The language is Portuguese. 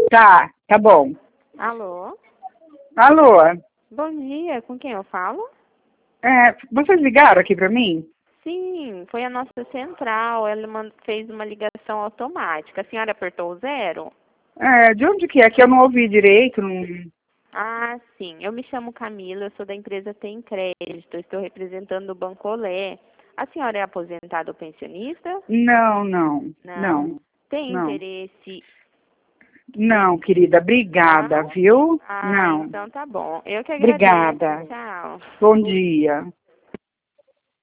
Tá bom. Alô? Alô? Bom dia, com quem eu falo? Vocês ligaram aqui pra mim? Sim, foi a nossa central, ela fez uma ligação automática. A senhora apertou o 0? De onde que é? Que eu não ouvi direito. Não... Ah, sim, eu me chamo Camila, eu sou da empresa Tem Crédito, estou representando o Banco Olé. A senhora é aposentada ou pensionista? Não, não, Não. não, Tem não. interesse Não, querida, obrigada, Não? viu? Ah, Não. então tá bom. Eu que agradeço. Obrigada. Tchau. Bom dia.